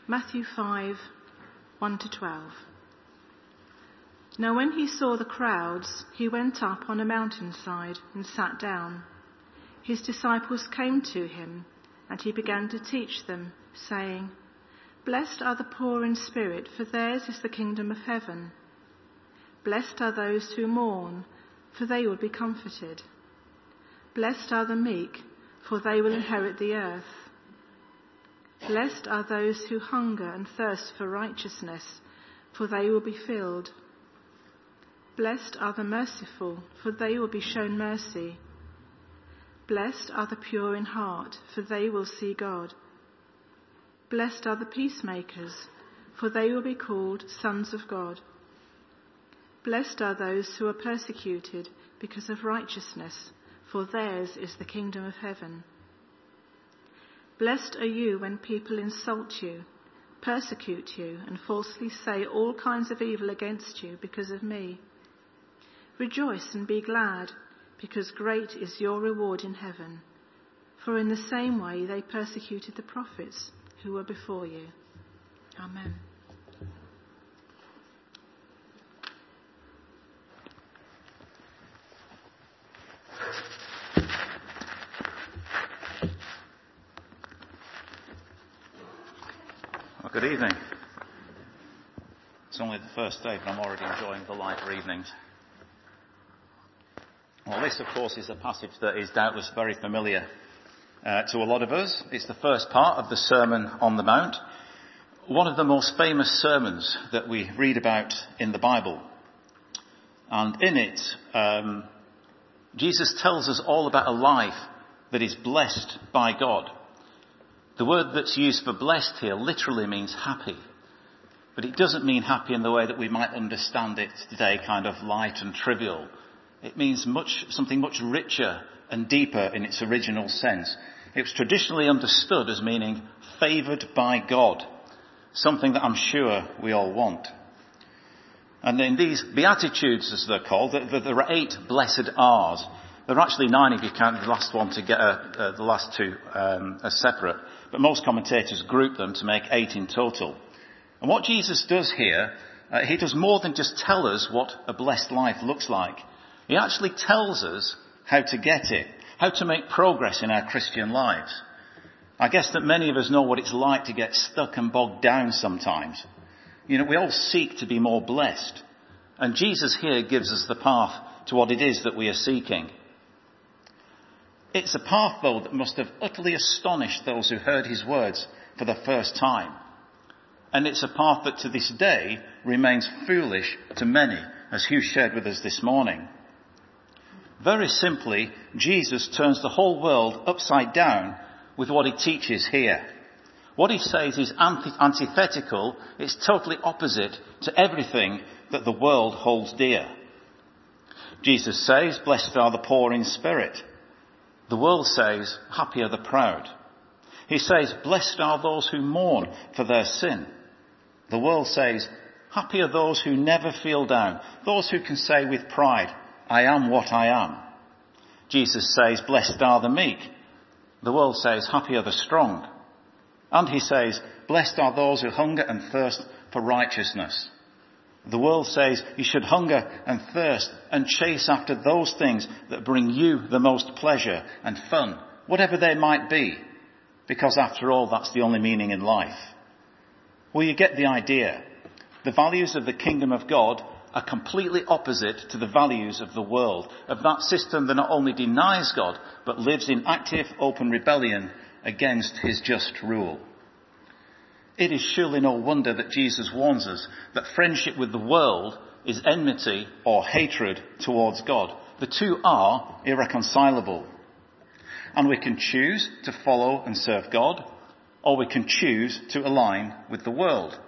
Matthew 5, 1-12. Now when he saw the crowds, he went up on a mountainside and sat down. His disciples came to him, and he began to teach them, saying, Blessed are the poor in spirit, for theirs is the kingdom of heaven. Blessed are those who mourn, for they will be comforted. Blessed are the meek, for they will inherit the earth. Blessed are those who hunger and thirst for righteousness, for they will be filled. Blessed are the merciful, for they will be shown mercy. Blessed are the pure in heart, for they will see God. Blessed are the peacemakers, for they will be called sons of God. Blessed are those who are persecuted because of righteousness, for theirs is the kingdom of heaven. Blessed are you when people insult you, persecute you, and falsely say all kinds of evil against you because of me. Rejoice and be glad, because great is your reward in heaven. For in the same way they persecuted the prophets who were before you. Amen. Well, good evening. It's only the first day, but I'm already enjoying the lighter evenings. Well, this, of course, is a passage that is doubtless very familiar to a lot of us. It's the first part of the Sermon on the Mount, one of the most famous sermons that we read about in the Bible. And in it, Jesus tells us all about a life that is blessed by God. The word that's used for blessed here literally means happy. But it doesn't mean happy in the way that we might understand it today, kind of light and trivial. It means something much richer and deeper in its original sense. It was traditionally understood as meaning favoured by God, something that I'm sure we all want. And in these Beatitudes, as they're called, there are 8 blessed R's. There are actually 9 if you count the last one the last 2 as separate. But most commentators group them to make 8 in total. And what Jesus does here, he does more than just tell us what a blessed life looks like. He actually tells us how to get it, how to make progress in our Christian lives. I guess that many of us know what it's like to get stuck and bogged down sometimes. You know, we all seek to be more blessed. And Jesus here gives us the path to what it is that we are seeking. It's a path, though, that must have utterly astonished those who heard his words for the first time. And it's a path that to this day remains foolish to many, as Hugh shared with us this morning. Very simply, Jesus turns the whole world upside down with what he teaches here. What he says is antithetical, it's totally opposite to everything that the world holds dear. Jesus says, blessed are the poor in spirit. The world says, happy are the proud. He says, blessed are those who mourn for their sin. The world says, happy are those who never feel down, those who can say with pride, I am what I am. Jesus says, blessed are the meek. The world says, happy are the strong. And he says, blessed are those who hunger and thirst for righteousness. The world says you should hunger and thirst and chase after those things that bring you the most pleasure and fun, whatever they might be, because after all, that's the only meaning in life. Well, you get the idea. The values of the kingdom of God are completely opposite to the values of the world, of that system that not only denies God, but lives in active, open rebellion against his just rule. It is surely no wonder that Jesus warns us that friendship with the world is enmity or hatred towards God. The two are irreconcilable. And we can choose to follow and serve God, or we can choose to align with the world.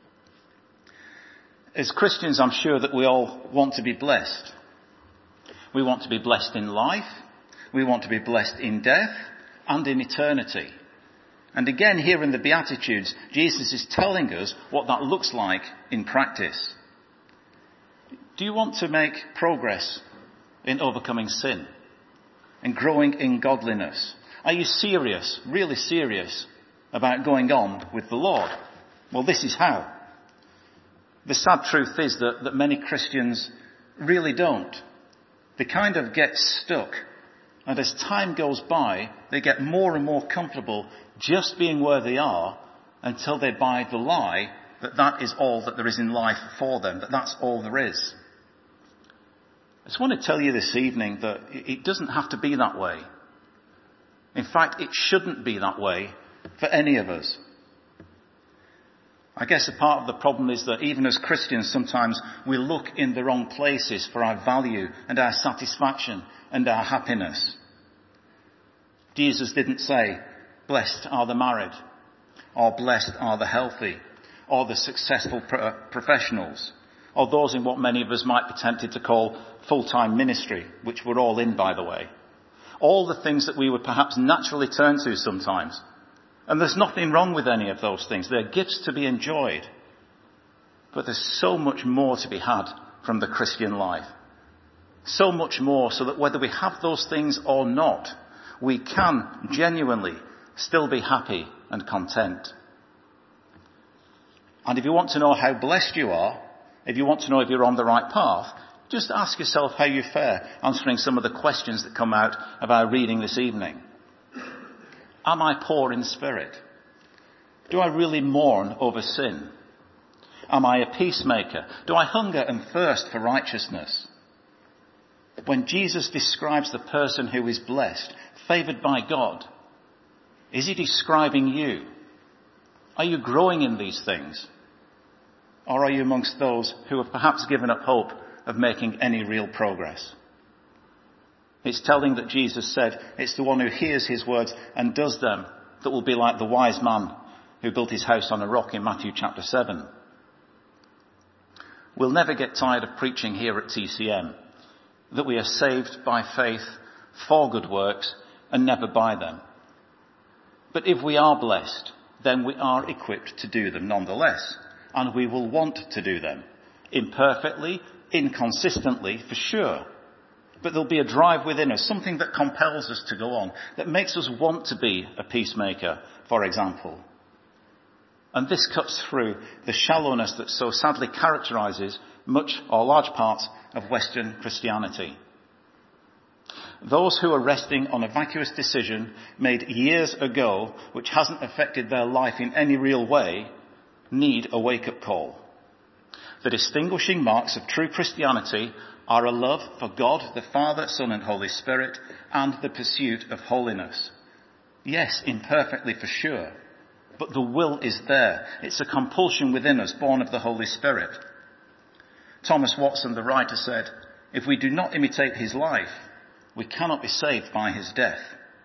As Christians, I'm sure that we all want to be blessed. We want to be blessed in life, we want to be blessed in death, and in eternity. And again, here in the Beatitudes, Jesus is telling us what that looks like in practice. Do you want to make progress in overcoming sin and growing in godliness? Are you serious, really serious, about going on with the Lord? Well, this is how. The sad truth is that many Christians really don't. They kind of get stuck. And as time goes by, they get more and more comfortable just being where they are until they buy the lie that is all that there is in life for them, that that's all there is. I just want to tell you this evening that it doesn't have to be that way. In fact, it shouldn't be that way for any of us. I guess a part of the problem is that even as Christians, sometimes we look in the wrong places for our value and our satisfaction and our happiness. Jesus didn't say, blessed are the married, or blessed are the healthy, or the successful professionals, or those in what many of us might be tempted to call full-time ministry, which we're all in, by the way. All the things that we would perhaps naturally turn to sometimes. And there's nothing wrong with any of those things. They're gifts to be enjoyed. But there's so much more to be had from the Christian life. So much more so that whether we have those things or not, we can genuinely still be happy and content. And if you want to know how blessed you are, if you want to know if you're on the right path, just ask yourself how you fare answering some of the questions that come out of our reading this evening. Am I poor in spirit? Do I really mourn over sin? Am I a peacemaker? Do I hunger and thirst for righteousness? When Jesus describes the person who is blessed, favoured by God, is he describing you? Are you growing in these things? Or are you amongst those who have perhaps given up hope of making any real progress? It's telling that Jesus said it's the one who hears his words and does them that will be like the wise man who built his house on a rock in Matthew chapter 7. We'll never get tired of preaching here at TCM that we are saved by faith for good works and never by them. But if we are blessed, then we are equipped to do them nonetheless, and we will want to do them. Imperfectly, inconsistently, for sure. But there'll be a drive within us, something that compels us to go on, that makes us want to be a peacemaker, for example. And this cuts through the shallowness that so sadly characterises much or large parts of Western Christianity. Those who are resting on a vacuous decision made years ago, which hasn't affected their life in any real way, need a wake-up call. The distinguishing marks of true Christianity are a love for God, the Father, Son and Holy Spirit, and the pursuit of holiness. Yes, imperfectly for sure, but the will is there. It's a compulsion within us, born of the Holy Spirit. Thomas Watson, the writer, said, if we do not imitate his life, we cannot be saved by his death.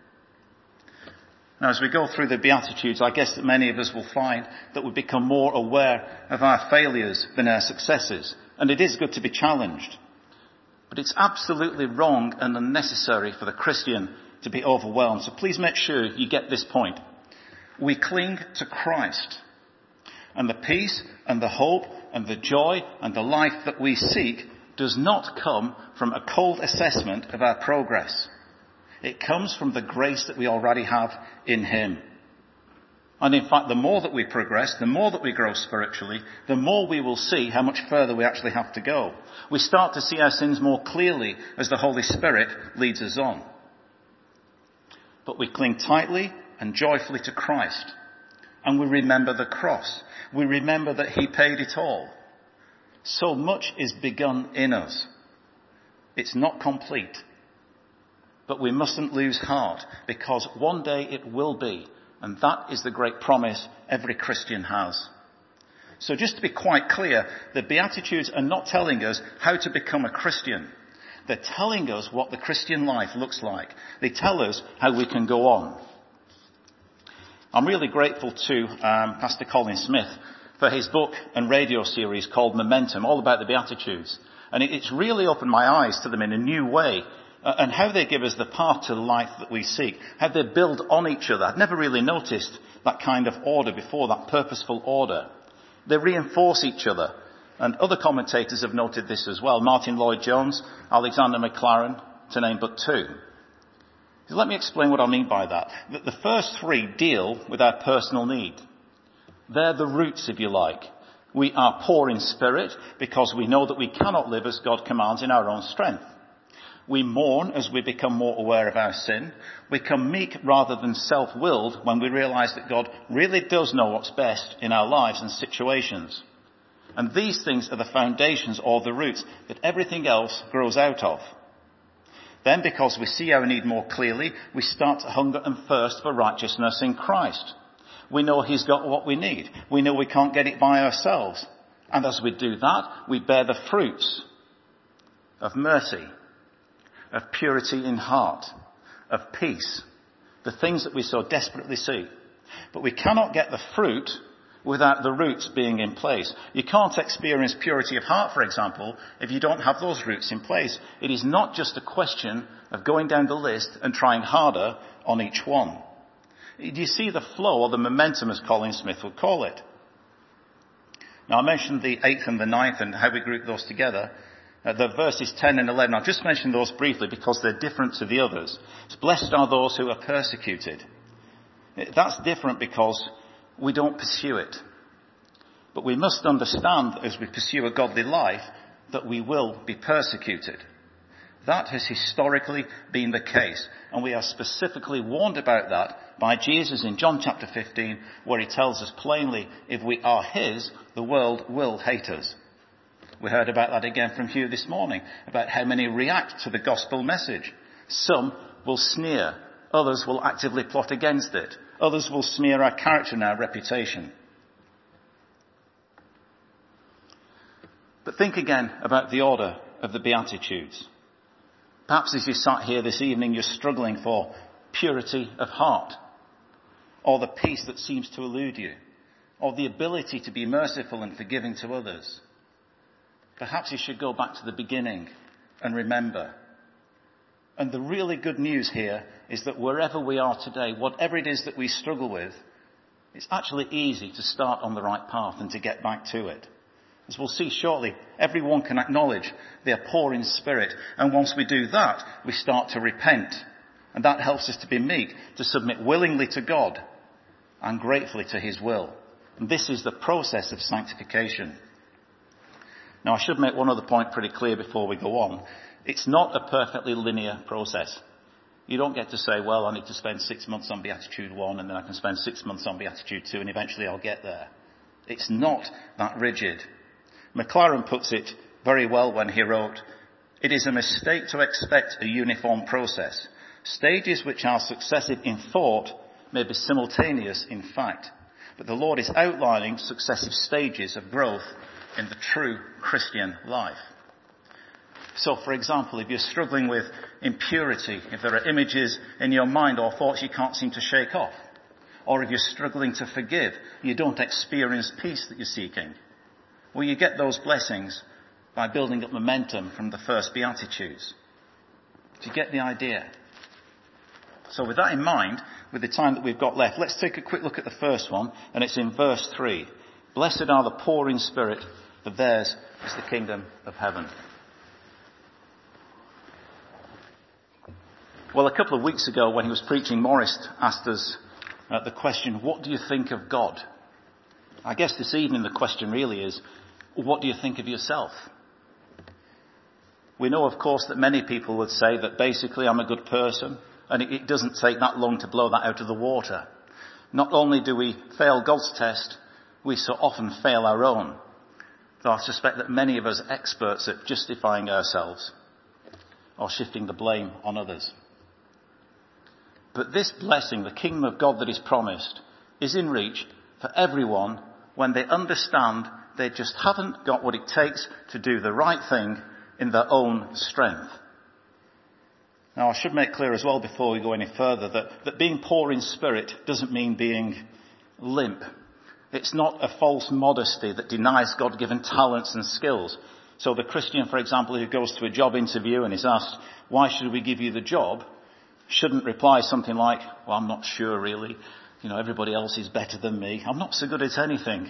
Now, as we go through the Beatitudes, I guess that many of us will find that we become more aware of our failures than our successes. And it is good to be challenged. But it's absolutely wrong and unnecessary for the Christian to be overwhelmed. So please make sure you get this point. We cling to Christ. And the peace and the hope and the joy and the life that we seek does not come from a cold assessment of our progress. It comes from the grace that we already have in him. And in fact, the more that we progress, the more that we grow spiritually, the more we will see how much further we actually have to go. We start to see our sins more clearly as the Holy Spirit leads us on. But we cling tightly and joyfully to Christ. And we remember the cross. We remember that he paid it all. So much is begun in us. It's not complete. But we mustn't lose heart, because one day it will be. And that is the great promise every Christian has. So just to be quite clear, the Beatitudes are not telling us how to become a Christian. They're telling us what the Christian life looks like. They tell us how we can go on. I'm really grateful to Pastor Colin Smith for his book and radio series called Momentum, all about the Beatitudes. And it's really opened my eyes to them in a new way. And how they give us the path to the life that we seek. How they build on each other. I'd never really noticed that kind of order before, that purposeful order. They reinforce each other. And other commentators have noted this as well. Martin Lloyd-Jones, Alexander McLaren, to name but two. So let me explain what I mean by that. The first three deal with our personal need. They're the roots, if you like. We are poor in spirit because we know that we cannot live as God commands in our own strength. We mourn as we become more aware of our sin. We become meek rather than self-willed when we realise that God really does know what's best in our lives and situations. And these things are the foundations or the roots that everything else grows out of. Then, because we see our need more clearly, we start to hunger and thirst for righteousness in Christ. We know he's got what we need. We know we can't get it by ourselves. And as we do that, we bear the fruits of mercy, of purity in heart, of peace, the things that we so desperately seek. But we cannot get the fruit without the roots being in place. You can't experience purity of heart, for example, if you don't have those roots in place. It is not just a question of going down the list and trying harder on each one. Do you see the flow or the momentum, as Colin Smith would call it? Now, I mentioned the 8th and the 9th and how we group those together. The verses 10 and 11, I'll just mention those briefly because they're different to the others. It's blessed are those who are persecuted. That's different because we don't pursue it. But we must understand that as we pursue a godly life, that we will be persecuted. That has historically been the case. And we are specifically warned about that by Jesus in John chapter 15, where he tells us plainly, if we are his, the world will hate us. We heard about that again from Hugh this morning, about how many react to the gospel message. Some will sneer. Others will actively plot against it. Others will smear our character and our reputation. But think again about the order of the Beatitudes. Perhaps as you sat here this evening, you're struggling for purity of heart, or the peace that seems to elude you, or the ability to be merciful and forgiving to others. Perhaps you should go back to the beginning and remember. And the really good news here is that wherever we are today, whatever it is that we struggle with, it's actually easy to start on the right path and to get back to it. As we'll see shortly, everyone can acknowledge they are poor in spirit. And once we do that, we start to repent. And that helps us to be meek, to submit willingly to God and gratefully to his will. And this is the process of sanctification. Now, I should make one other point pretty clear before we go on. It's not a perfectly linear process. You don't get to say, well, I need to spend 6 months on Beatitude 1 and then I can spend 6 months on Beatitude 2 and eventually I'll get there. It's not that rigid. Maclaren puts it very well when he wrote, "It is a mistake to expect a uniform process. Stages which are successive in thought may be simultaneous in fact, but the Lord is outlining successive stages of growth in the true Christian life." So, for example, if you're struggling with impurity, if there are images in your mind or thoughts you can't seem to shake off, or if you're struggling to forgive, you don't experience peace that you're seeking, well, you get those blessings by building up momentum from the first Beatitudes. Do you get the idea? So with that in mind, with the time that we've got left, let's take a quick look at the first one, and it's in verse 3. Blessed are the poor in spirit, for theirs is the kingdom of heaven. Well, a couple of weeks ago when he was preaching, Morris asked us the question, what do you think of God? I guess this evening the question really is, what do you think of yourself? We know, of course, that many people would say that basically I'm a good person, and it doesn't take that long to blow that out of the water. Not only do we fail God's test, we so often fail our own. Though I suspect that many of us are experts at justifying ourselves or shifting the blame on others. But this blessing, the kingdom of God that is promised, is in reach for everyone when they understand they just haven't got what it takes to do the right thing in their own strength. Now, I should make clear as well before we go any further that being poor in spirit doesn't mean being limp. It's not a false modesty that denies God-given talents and skills. So the Christian, for example, who goes to a job interview and is asked, why should we give you the job, shouldn't reply something like, well, I'm not sure really. Everybody else is better than me. I'm not so good at anything.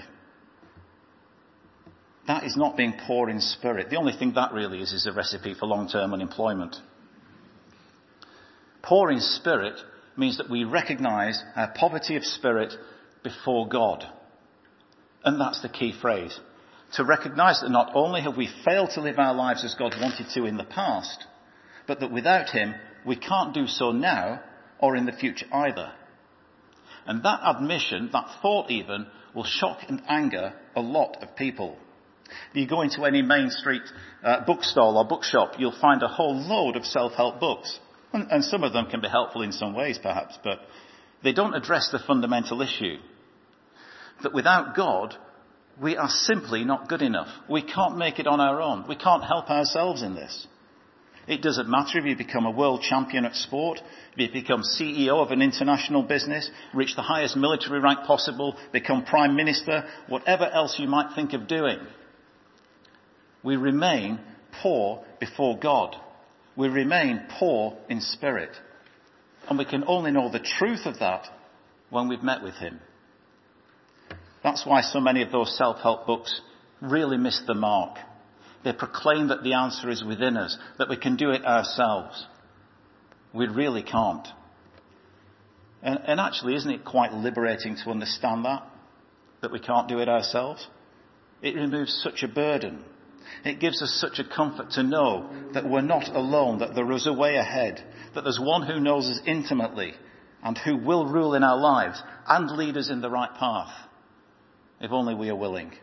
That is not being poor in spirit. The only thing that really is a recipe for long-term unemployment. Poor in spirit means that we recognize our poverty of spirit before God. And that's the key phrase. To recognise that not only have we failed to live our lives as God wanted to in the past, but that without him, we can't do so now or in the future either. And that admission, that thought even, will shock and anger a lot of people. If you go into any main street bookstall or bookshop, you'll find a whole load of self-help books. And some of them can be helpful in some ways perhaps, but they don't address the fundamental issue. That without God, we are simply not good enough. We can't make it on our own. We can't help ourselves in this. It doesn't matter if you become a world champion at sport, if you become CEO of an international business, reach the highest military rank possible, become prime minister, whatever else you might think of doing. We remain poor before God. We remain poor in spirit. And we can only know the truth of that when we've met with him. That's why so many of those self-help books really miss the mark. They proclaim that the answer is within us, that we can do it ourselves. We really can't. And actually, isn't it quite liberating to understand that we can't do it ourselves? It removes such a burden. It gives us such a comfort to know that we're not alone, that there is a way ahead, that there's one who knows us intimately and who will rule in our lives and lead us in the right path, if only we are willing.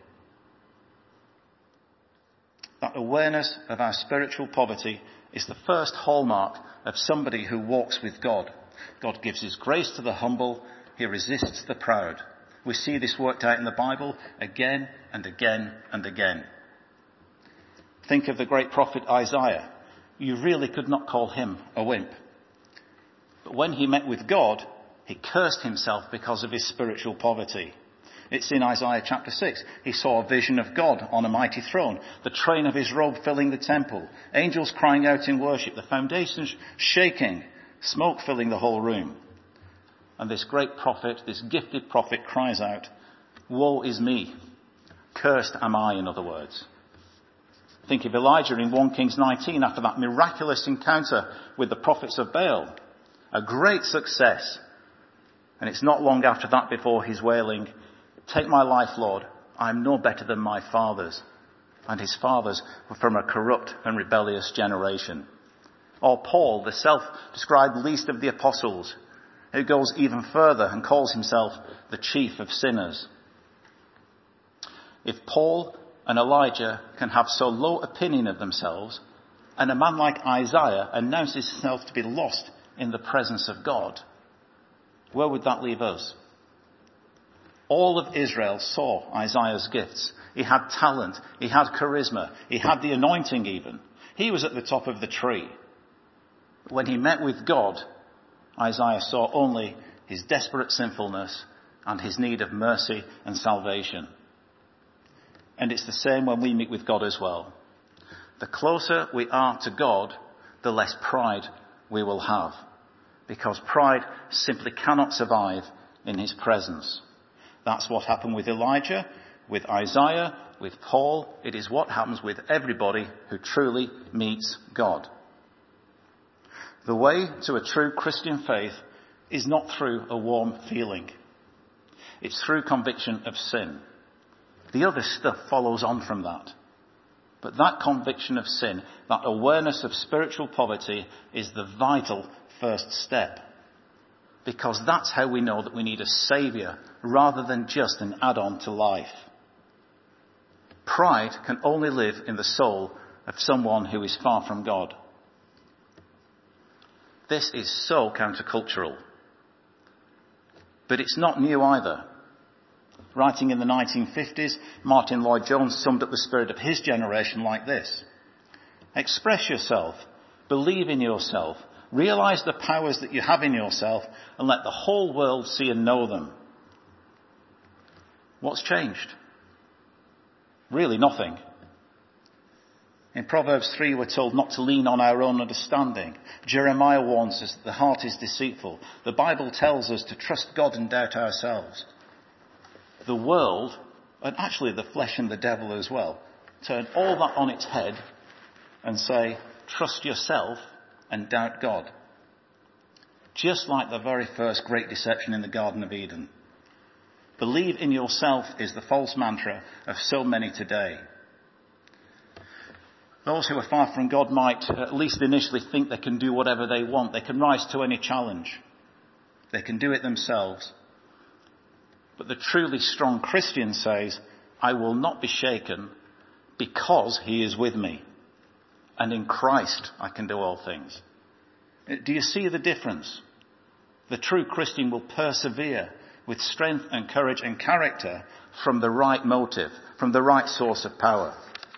That awareness of our spiritual poverty is the first hallmark of somebody who walks with God. God gives his grace to the humble. He resists the proud. We see this worked out in the Bible again and again and again. Think of the great prophet Isaiah. You really could not call him a wimp. But when he met with God, he cursed himself because of his spiritual poverty. It's in Isaiah chapter 6. He saw a vision of God on a mighty throne, the train of his robe filling the temple, angels crying out in worship, the foundations shaking, smoke filling the whole room. And this great prophet, this gifted prophet cries out, "Woe is me. Cursed am I," in other words. Think of Elijah in 1 Kings 19 after that miraculous encounter with the prophets of Baal. A great success. And it's not long after that before he's wailing, "Take my life, Lord. I am no better than my fathers." And his fathers were from a corrupt and rebellious generation. Or Paul, the self-described least of the apostles, who goes even further and calls himself the chief of sinners. If Paul and Elijah can have so low opinion of themselves, and a man like Isaiah announces himself to be lost in the presence of God, where would that leave us? All of Israel saw Isaiah's gifts. He had talent. He had charisma. He had the anointing even. He was at the top of the tree. When he met with God, Isaiah saw only his desperate sinfulness and his need of mercy and salvation. And it's the same when we meet with God as well. The closer we are to God, the less pride we will have. Because pride simply cannot survive in his presence. That's what happened with Elijah, with Isaiah, with Paul. It is what happens with everybody who truly meets God. The way to a true Christian faith is not through a warm feeling. It's through conviction of sin. The other stuff follows on from that. But that conviction of sin, that awareness of spiritual poverty, is the vital first step. Because that's how we know that we need a saviour rather than just an add-on to life. Pride can only live in the soul of someone who is far from God. This is so countercultural. But it's not new either. Writing in the 1950s, Martin Lloyd-Jones summed up the spirit of his generation like this: express yourself, believe in yourself, realise the powers that you have in yourself, and let the whole world see and know them. What's changed? Really nothing. In Proverbs 3 we're told not to lean on our own understanding. Jeremiah warns us that the heart is deceitful. The Bible tells us to trust God and doubt ourselves. The world, and actually the flesh and the devil as well, turn all that on its head and say, trust yourself and doubt God. Just like the very first great deception in the Garden of Eden. Believe in yourself is the false mantra of so many today. Those who are far from God might at least initially think they can do whatever they want. They can rise to any challenge. They can do it themselves. But the truly strong Christian says, I will not be shaken because he is with me. And in Christ I can do all things. Do you see the difference? The true Christian will persevere with strength and courage and character from the right motive, from the right source of power.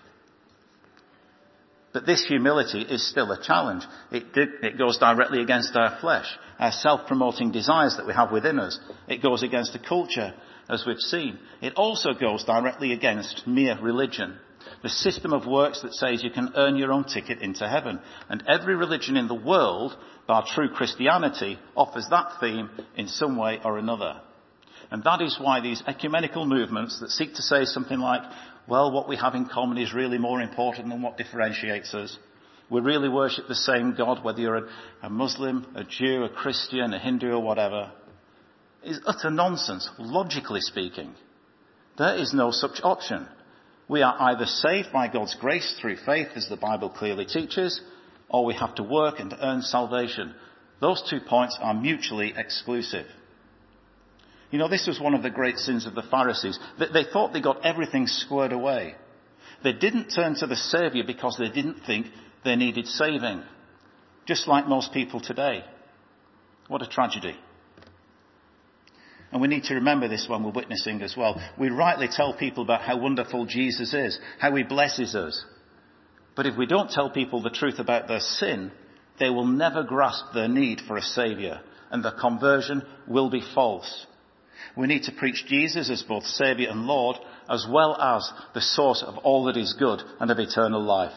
But this humility is still a challenge. It goes directly against our flesh, our self-promoting desires that we have within us. It goes against the culture, as we've seen. It also goes directly against mere religion, the system of works that says you can earn your own ticket into heaven. And every religion in the world, bar true Christianity, offers that theme in some way or another. And that is why these ecumenical movements that seek to say something like, well, what we have in common is really more important than what differentiates us. We really worship the same God, whether you're a Muslim, a Jew, a Christian, a Hindu or whatever, is utter nonsense, logically speaking. There is no such option. We are either saved by God's grace through faith, as the Bible clearly teaches, or we have to work and earn salvation. Those 2 points are mutually exclusive. You know, this was one of the great sins of the Pharisees. They thought they got everything squared away. They didn't turn to the Saviour because they didn't think they needed saving. Just like most people today. What a tragedy. And we need to remember this when we're witnessing as well. We rightly tell people about how wonderful Jesus is, how he blesses us. But if we don't tell people the truth about their sin, they will never grasp their need for a Saviour, and their conversion will be false. We need to preach Jesus as both Saviour and Lord, as well as the source of all that is good and of eternal life.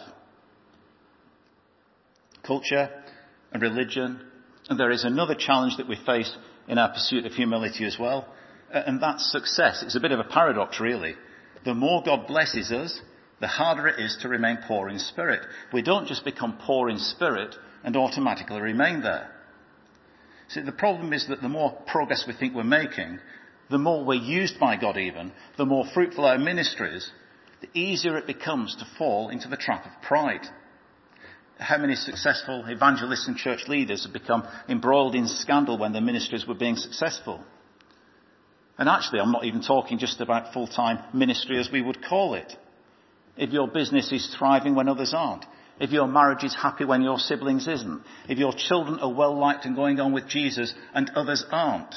Culture and religion, and there is another challenge that we face in our pursuit of humility as well, and that's success. It's a bit of a paradox, really. The more God blesses us, the harder it is to remain poor in spirit. We don't just become poor in spirit and automatically remain there. See, the problem is that the more progress we think we're making, the more we're used by God even, the more fruitful our ministry is, the easier it becomes to fall into the trap of pride. How many successful evangelists and church leaders have become embroiled in scandal when their ministries were being successful? And actually, I'm not even talking just about full-time ministry as we would call it. If your business is thriving when others aren't, if your marriage is happy when your siblings isn't, if your children are well liked and going on with Jesus and others aren't,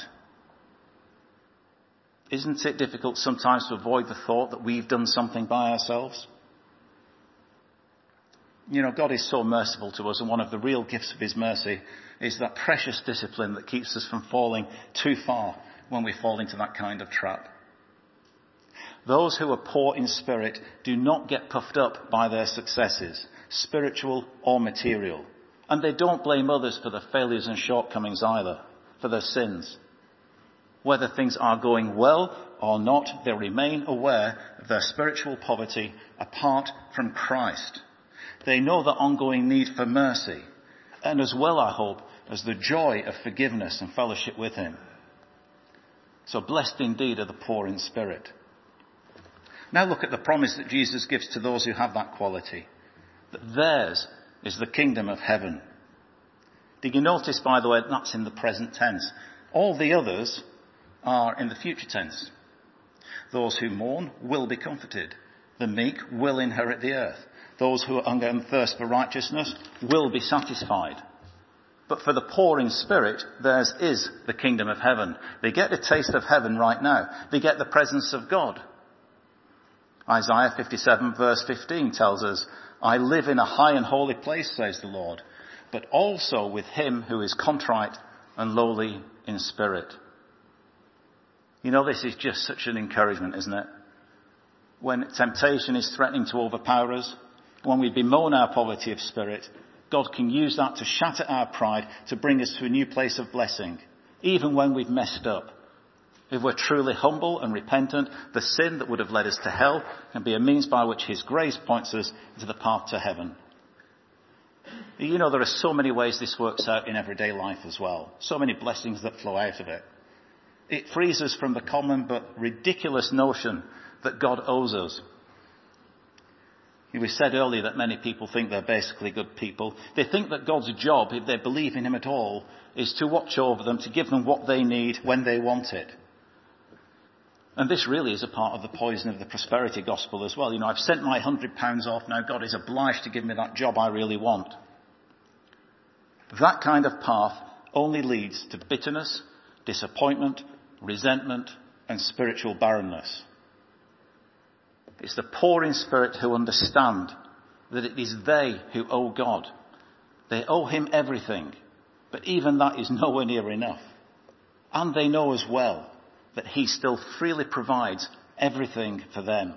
isn't it difficult sometimes to avoid the thought that we've done something by ourselves? You know, God is so merciful to us, and one of the real gifts of his mercy is that precious discipline that keeps us from falling too far when we fall into that kind of trap. Those who are poor in spirit do not get puffed up by their successes, spiritual or material. And they don't blame others for their failures and shortcomings either, for their sins. Whether things are going well or not, they remain aware of their spiritual poverty apart from Christ. They know the ongoing need for mercy, and as well, I hope, as the joy of forgiveness and fellowship with him. So blessed indeed are the poor in spirit. Now look at the promise that Jesus gives to those who have that quality, that theirs is the kingdom of heaven. Did you notice, by the way, that's in the present tense? All the others are in the future tense. Those who mourn will be comforted. The meek will inherit the earth. Those who hunger and thirst for righteousness will be satisfied. But for the poor in spirit, theirs is the kingdom of heaven. They get a taste of heaven right now. They get the presence of God. Isaiah 57 verse 15 tells us, I live in a high and holy place, says the Lord, but also with him who is contrite and lowly in spirit. You know, this is just such an encouragement, isn't it? When temptation is threatening to overpower us, when we bemoan our poverty of spirit, God can use that to shatter our pride, to bring us to a new place of blessing, even when we've messed up. If we're truly humble and repentant, the sin that would have led us to hell can be a means by which his grace points us to the path to heaven. You know, there are so many ways this works out in everyday life as well. So many blessings that flow out of it. It frees us from the common but ridiculous notion that God owes us. We said earlier that many people think they're basically good people. They think that God's job, if they believe in him at all, is to watch over them, to give them what they need when they want it. And this really is a part of the poison of the prosperity gospel as well. I've sent my £100 off, now God is obliged to give me that job I really want. That kind of path only leads to bitterness, disappointment, resentment, and spiritual barrenness. It's the poor in spirit who understand that it is they who owe God. They owe him everything, but even that is nowhere near enough. And they know as well that he still freely provides everything for them.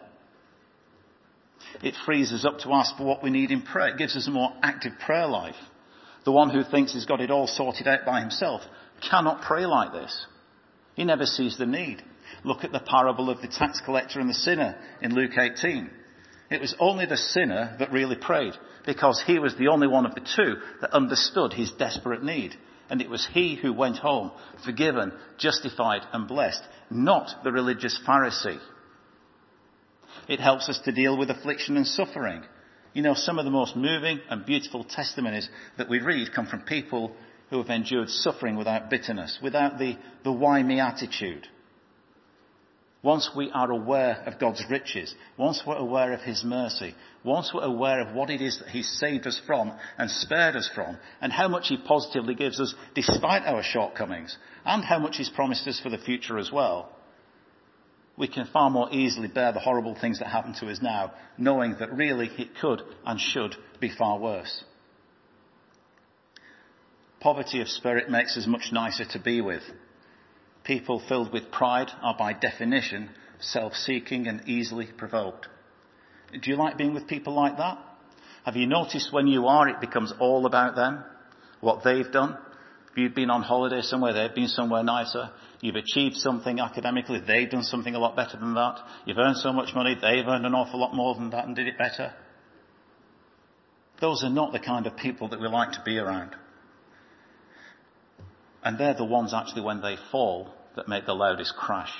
It frees us up to ask for what we need in prayer. It gives us a more active prayer life. The one who thinks he's got it all sorted out by himself cannot pray like this. He never sees the need. Look at the parable of the tax collector and the sinner in Luke 18. It was only the sinner that really prayed, because he was the only one of the two that understood his desperate need. And it was he who went home forgiven, justified and blessed, not the religious Pharisee. It helps us to deal with affliction and suffering. Some of the most moving and beautiful testimonies that we read come from people who have endured suffering without bitterness, without the why me attitude. Once we are aware of God's riches, once we're aware of his mercy, once we're aware of what it is that he's saved us from and spared us from, and how much he positively gives us despite our shortcomings, and how much he's promised us for the future as well, we can far more easily bear the horrible things that happen to us now, knowing that really it could and should be far worse. Poverty of spirit makes us much nicer to be with. People filled with pride are by definition self-seeking and easily provoked. Do you like being with people like that? Have you noticed when you are, it becomes all about them, what they've done? You've been on holiday somewhere, they've been somewhere nicer. You've achieved something academically, they've done something a lot better than that. You've earned so much money, they've earned an awful lot more than that and did it better. Those are not the kind of people that we like to be around. And they're the ones actually when they fall that make the loudest crash.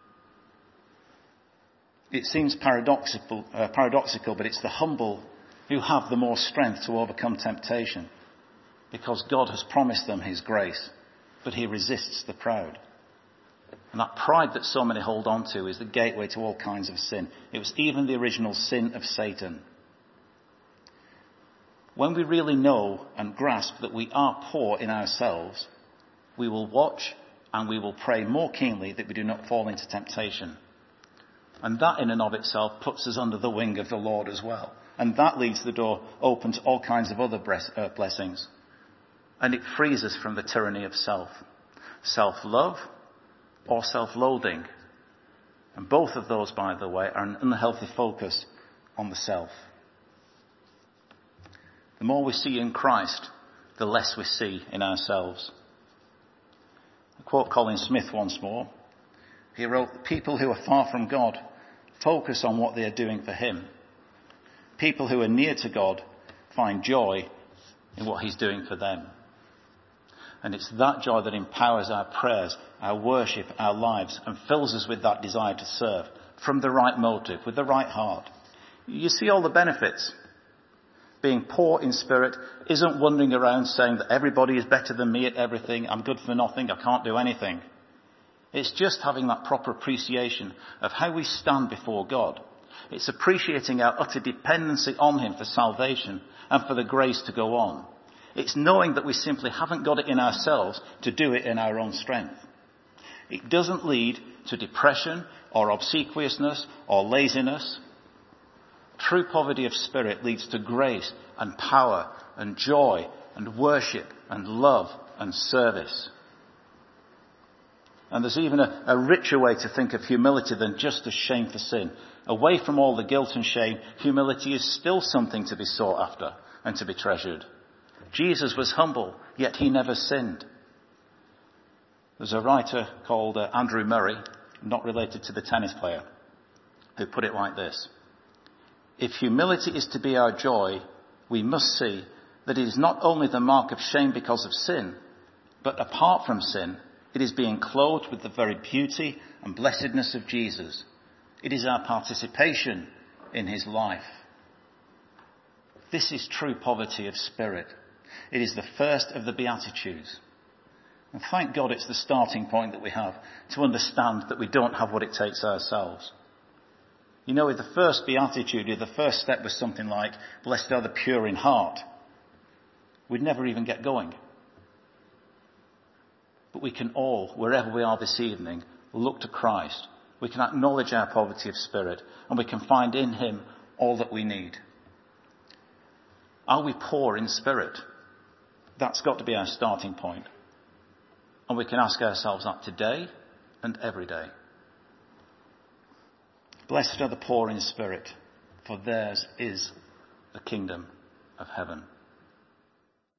It seems paradoxical, but it's the humble who have the more strength to overcome temptation, because God has promised them his grace, but he resists the proud. And that pride that so many hold on to is the gateway to all kinds of sin. It was even the original sin of Satan. When we really know and grasp that we are poor in ourselves, we will watch and we will pray more keenly that we do not fall into temptation. And that in and of itself puts us under the wing of the Lord as well. And that leaves the door open to all kinds of other blessings. And it frees us from the tyranny of self. Self-love or self-loathing. And both of those, by the way, are an unhealthy focus on the self. The more we see in Christ, the less we see in ourselves. I quote Colin Smith once more. He wrote, "People who are far from God focus on what they are doing for him. People who are near to God find joy in what he's doing for them." And it's that joy that empowers our prayers, our worship, our lives, and fills us with that desire to serve from the right motive, with the right heart. You see all the benefits. Being poor in spirit isn't wandering around saying that everybody is better than me at everything, I'm good for nothing, I can't do anything. It's just having that proper appreciation of how we stand before God. It's appreciating our utter dependency on him for salvation and for the grace to go on. It's knowing that we simply haven't got it in ourselves to do it in our own strength. It doesn't lead to depression or obsequiousness or laziness. True poverty of spirit leads to grace and power and joy and worship and love and service. And there's even a richer way to think of humility than just as shame for sin. Away from all the guilt and shame, humility is still something to be sought after and to be treasured. Jesus was humble, yet he never sinned. There's a writer called Andrew Murray, not related to the tennis player, who put it like this: "If humility is to be our joy, we must see that it is not only the mark of shame because of sin, but apart from sin, It is being clothed with the very beauty and blessedness of Jesus. It is our participation in his life. This is true poverty of spirit. It is the first of the Beatitudes. And thank God it's the starting point that we have to understand that we don't have what it takes ourselves. You know, with the first Beatitude, the first step was something like, blessed are the pure in heart. We'd never even get going. But we can all, wherever we are this evening, look to Christ. We can acknowledge our poverty of spirit, and we can find in him all that we need. Are we poor in spirit? That's got to be our starting point. And we can ask ourselves that today and every day. Blessed are the poor in spirit, for theirs is the kingdom of heaven.